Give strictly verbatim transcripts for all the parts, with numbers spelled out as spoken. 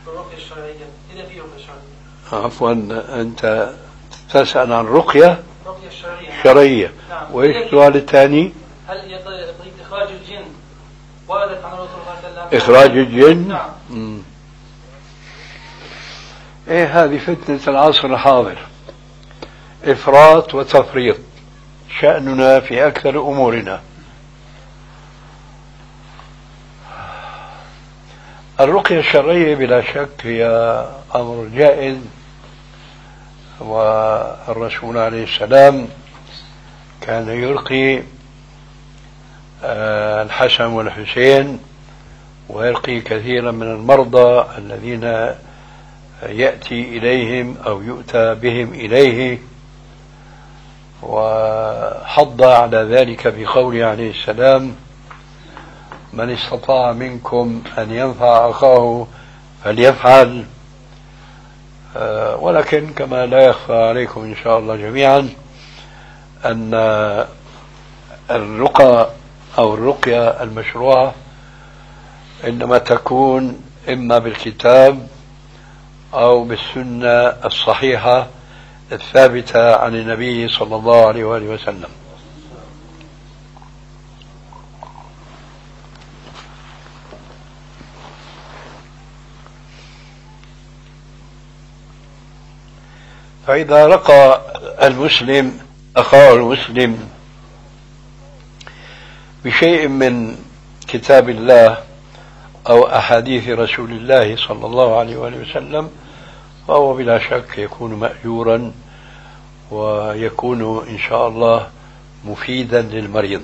الرقية الشرعية إذا في رقية شرعية. عفوا أنت تسأل عن رقية رقية الشرعية. شرعية. نعم. وإيش السؤال الثاني؟ هل يطيق إخراج الجن؟ وردت عن الرسول صلى الله عليه وسلم إخراج الجن؟ نعم. مم. إيه هذه فتنة العصر الحاضر، إفراط وتفريط شأننا في أكثر أمورنا. الرقية الشرعية بلا شك هي أمر جائز، والرسول عليه السلام كان يرقي الحسن والحسين ويرقي كثيرا من المرضى الذين يأتي إليهم أو يؤتى بهم إليه، وحض على ذلك بقوله عليه السلام: من استطاع منكم أن ينفع أخاه فليفعل. ولكن كما لا يخفى عليكم إن شاء الله جميعا أن الرقى أو الرقية المشروعة إنما تكون إما بالكتاب أو بالسنة الصحيحة الثابتة عن النبي صلى الله عليه وآله وسلم. فإذا رقى المسلم أخاه المسلم بشيء من كتاب الله أو أحاديث رسول الله صلى الله عليه وآله وسلم فهو بلا شك يكون مأجورا ويكون إن شاء الله مفيدا للمريض.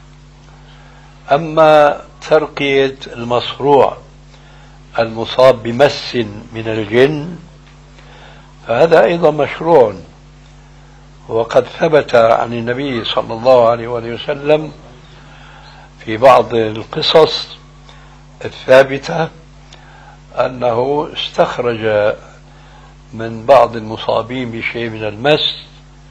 أما ترقية المصروع المصاب بمس من الجن فهذا أيضا مشروع، وقد ثبت عن النبي صلى الله عليه وآله وسلم في بعض القصص الثابتة أنه استخرج من بعض المصابين بشيء من المس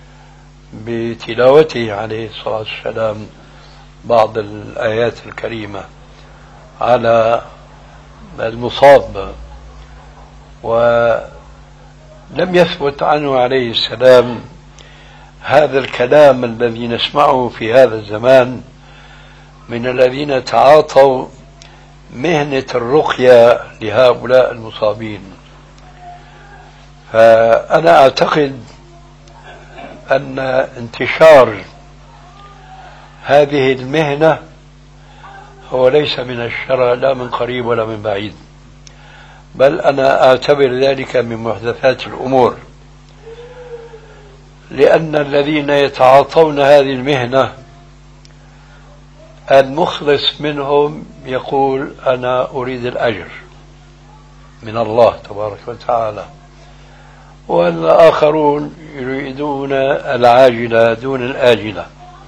بتلاوته عليه الصلاة والسلام بعض الآيات الكريمة على المصاب، ولم يثبت عنه عليه السلام هذا الكلام الذي نسمعه في هذا الزمان من الذين تعاطوا مهنة الرقية لهؤلاء المصابين. فأنا أعتقد أن انتشار هذه المهنة هو ليس من الشرع لا من قريب ولا من بعيد، بل أنا أعتبر ذلك من محدثات الأمور، لأن الذين يتعاطون هذه المهنة المخلص منهم يقول أنا أريد الأجر من الله تبارك وتعالى، والآخرون يريدون العاجلة دون الآجلة.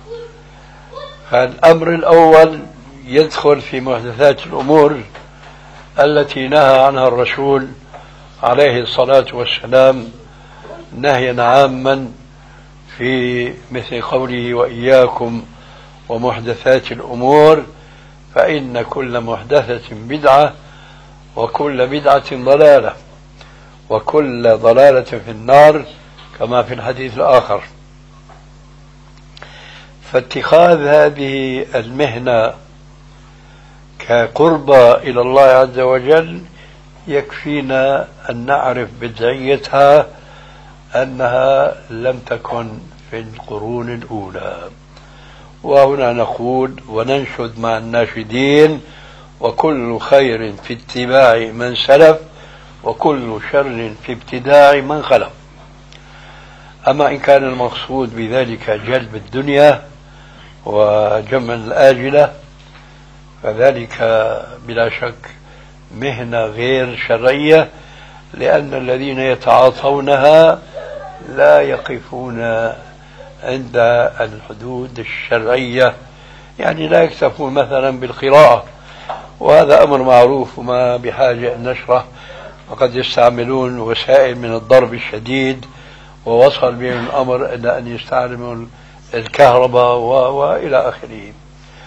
فالأمر الأول يدخل في محدثات الأمور التي نهى عنها الرسول عليه الصلاة والسلام نهيا عاما في مثل قوله وإياكم ومحدثات الأمور فإن كل محدثة بدعة وكل بدعة ضلالة وكل ضلالة في النار كما في الحديث الآخر. فاتخاذ هذه المهنة كقربة إلى الله عز وجل يكفينا أن نعرف بدعيتها أنها لم تكن في القرون الأولى. وهنا نقول وننشد مع الناشدين وكل خير في اتباع من سلف وكل شر في ابتداع من خلف. أما إن كان المقصود بذلك جلب الدنيا وجمع الآجلة فذلك بلا شك مهنة غير شرعية، لأن الذين يتعاطونها لا يقفون عند الحدود الشرعية، يعني لا يكتفون مثلا بالقراءة، وهذا أمر معروف وما بحاجة أن نشرح، وقد يستعملون وسائل من الضرب الشديد ووصل بهم الأمر إلى أن يستعملوا الكهرباء وإلى آخره.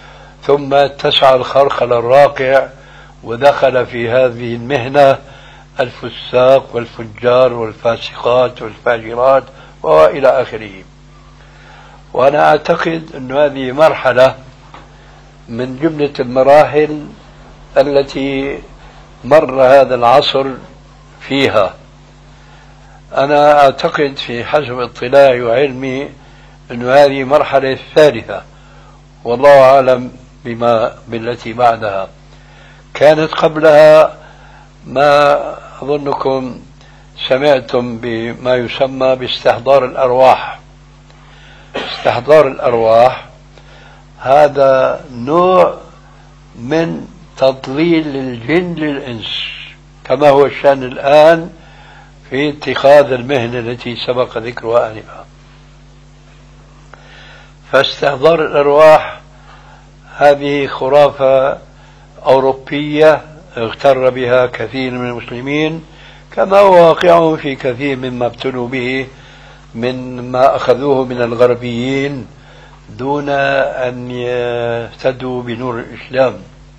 ثم اتسع الخرخل الراقع ودخل في هذه المهنة الفساق والفجار والفاسقات والفاجرات وإلى آخره. وأنا أعتقد أن هذه مرحلة من جملة المراحل التي مر هذا العصر فيها. أنا أعتقد في حسب اطلاعي وعلمي أن هذه مرحلة الثالثة، والله أعلم بما بالتي بعدها. كانت قبلها ما أظنكم سمعتم بما يسمى باستحضار الأرواح. استحضار الأرواح هذا نوع من تضليل الجن للإنس، كما هو الشأن الآن في اتخاذ المهنة التي سبق ذكرها آنفا. فاستحضار الأرواح هذه خرافة أوروبية اغتر بها كثير من المسلمين، كما هو واقع في كثير مما ابتلوا به من ما أخذوه من الغربيين دون أن يهتدوا بنور الإسلام.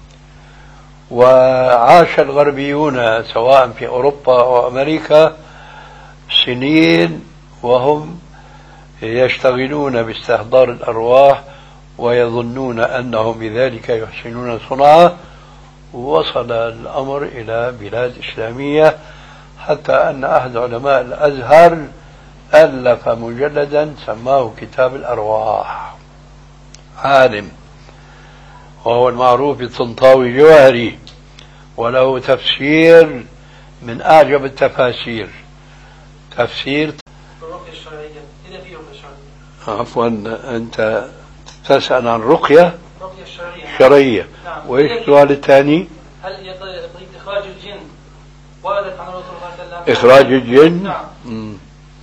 وعاش الغربيون سواء في أوروبا أو أمريكا سنين وهم يشتغلون باستحضار الأرواح ويظنون أنهم بذلك يحسنون صنعا. وصل الأمر إلى بلاد إسلامية حتى أن أحد علماء الأزهر ألف مجلدا سماه كتاب الأرواح، عالم وهو المعروف بالطنطاوي جوهري، وله تفسير من أعجب التفاسير، تفسير الرقية الشرعية. إذا في رقية شرعية. عفوا، أنت تسأل عن رقية رقية الشرعية. شرعية. نعم. وإيش السؤال الثاني؟ هل يطيق إخراج الجن وردت عن الرسول صلى الله عليه وسلم؟ إخراج الجن؟ نعم. مم.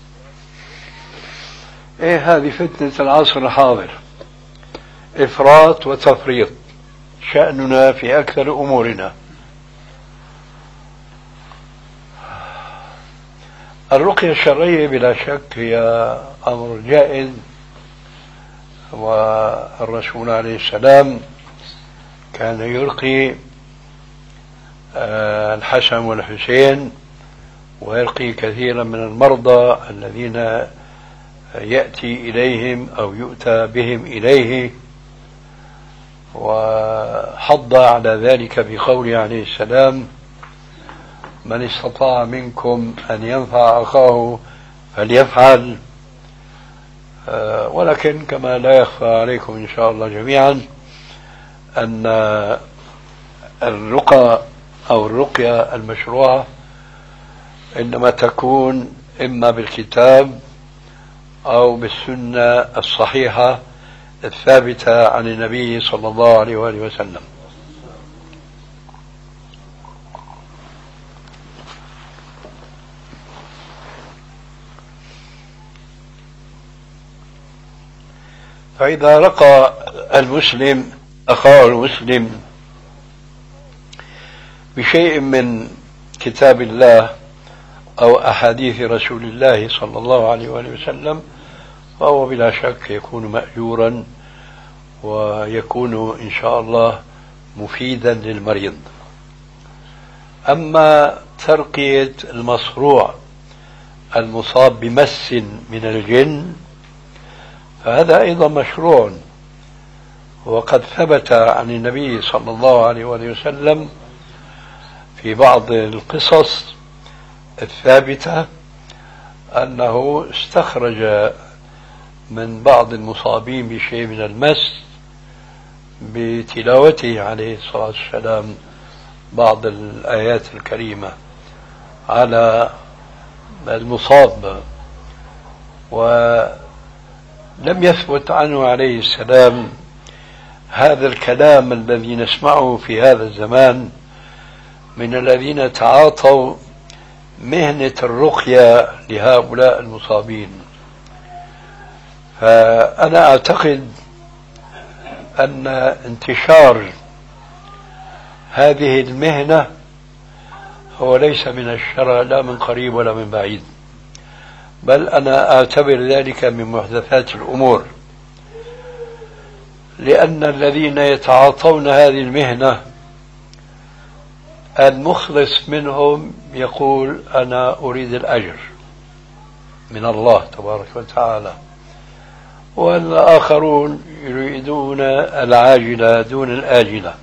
إيه، هذه فتنة العصر الحاضر، إفراط وتفريط، شأننا في أكثر أمورنا. الرقية الشرعية بلا شك هي أمر جائز، والرسول عليه السلام كان يرقي الحسن والحسين ويرقي كثيرا من المرضى الذين يأتي إليهم أو يؤتى بهم إليه، وحض على ذلك بقوله عليه السلام: من استطاع منكم أن ينفع أخاه فليفعل. ولكن كما لا يخفى عليكم إن شاء الله جميعا أن الرقى أو الرقية المشروعة إنما تكون إما بالكتاب أو بالسنة الصحيحة الثابتة عن النبي صلى الله عليه وآله وسلم. فإذا رقى المسلم أخاه المسلم بشيء من كتاب الله أو أحاديث رسول الله صلى الله عليه وآله وسلم فهو بلا شك يكون مأجورا ويكون إن شاء الله مفيدا للمريض. أما ترقية المصروع المصاب بمس من الجن فهذا أيضا مشروع، وقد ثبت عن النبي صلى الله عليه وآله وسلم في بعض القصص الثابتة أنه استخرج من بعض المصابين بشيء من المس بتلاوته عليه الصلاة والسلام بعض الآيات الكريمة على المصاب، ولم يثبت عنه عليه السلام هذا الكلام الذي نسمعه في هذا الزمان من الذين تعاطوا مهنة الرقية لهؤلاء المصابين. فأنا أعتقد أن انتشار هذه المهنة هو ليس من الشرع لا من قريب ولا من بعيد، بل أنا أعتبر ذلك من محدثات الأمور، لأن الذين يتعاطون هذه المهنة المخلص منهم يقول أنا أريد الأجر من الله تبارك وتعالى، والآخرون يريدون العاجلة دون الآجلة.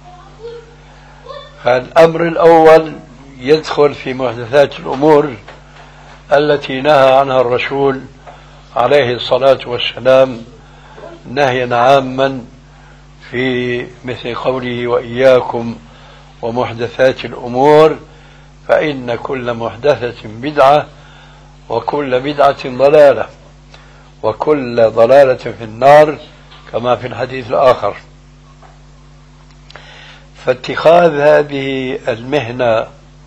فالأمر الأول يدخل في محدثات الأمور التي نهى عنها الرسول عليه الصلاة والسلام نهيا عاما في مثل قوله وإياكم ومحدثات الأمور فإن كل محدثة بدعة وكل بدعة ضلالة وكل ضلالة في النار كما في الحديث الآخر. فاتخاذ هذه المهنة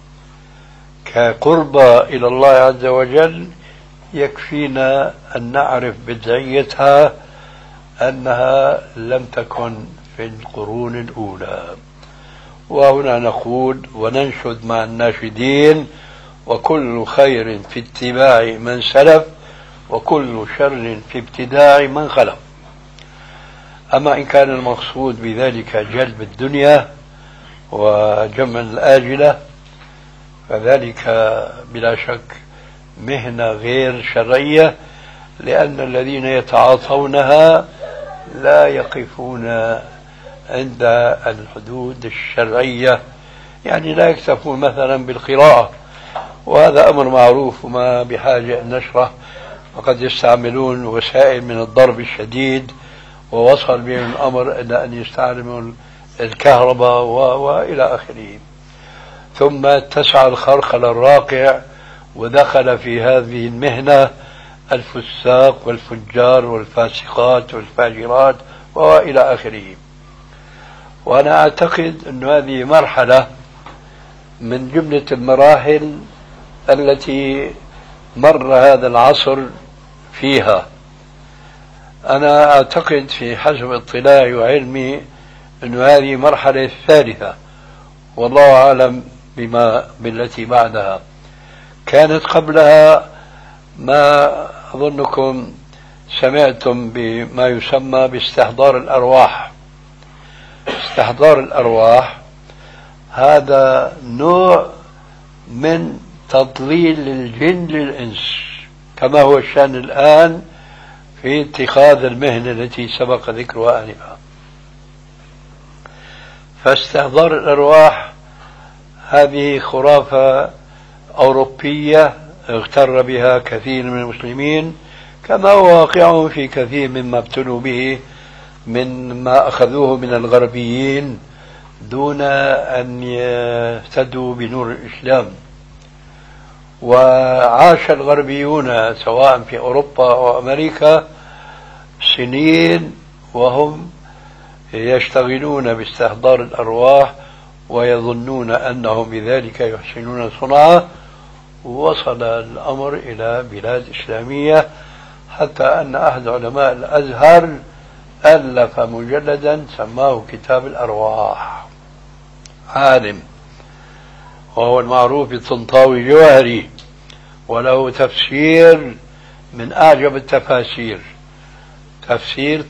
كقربة إلى الله عز وجل يكفينا أن نعرف بدعيتها أنها لم تكن في القرون الأولى. وهنا نقول وننشد مع الناشدين وكل خير في اتباع من سلف وكل شر في ابتداع من خلف. أما إن كان المقصود بذلك جلب الدنيا وجمع الآجلة فذلك بلا شك مهنة غير شرعية، لأن الذين يتعاطونها لا يقفون عند الحدود الشرعية، يعني لا يكتفون مثلا بالقراءة، وهذا أمر معروف وما بحاجة أن نشرح، وقد يستعملون وسائل من الضرب الشديد ووصل بهم الأمر إلى أن يستعملوا الكهرباء وإلى آخره. ثم اتسع الخرخل الراقع ودخل في هذه المهنة الفساق والفجار والفاسقات والفاجرات وإلى آخره. وأنا أعتقد أن هذه مرحلة من جملة المراحل التي مر هذا العصر فيها. أنا أعتقد في حسب اطلاعي وعلمي أن هذه مرحلة الثالثة، والله أعلم بما بالتي بعدها. كانت قبلها ما أظنكم سمعتم بما يسمى باستحضار الأرواح. استحضار الأرواح هذا نوع من تضليل الجن للإنس، كما هو الشأن الآن في اتخاذ المهنة التي سبق ذكرها آنفا. فاستحضار الأرواح هذه خرافة أوروبية اغتر بها كثير من المسلمين، كما هو واقع في كثير مما ابتلوا به من ما أخذوه من الغربيين دون أن يهتدوا بنور الإسلام. وعاش الغربيون سواء في أوروبا أو أمريكا سنين وهم يشتغلون باستحضار الأرواح ويظنون أنهم بذلك يحسنون صنعا. وصل الأمر إلى بلاد إسلامية حتى أن أحد علماء الأزهر ألف مجلدا سماه كتاب الأرواح، عالم وهو المعروف بالطنطاوي جوهري، وله تفسير من أعجب التفاسير، تفسير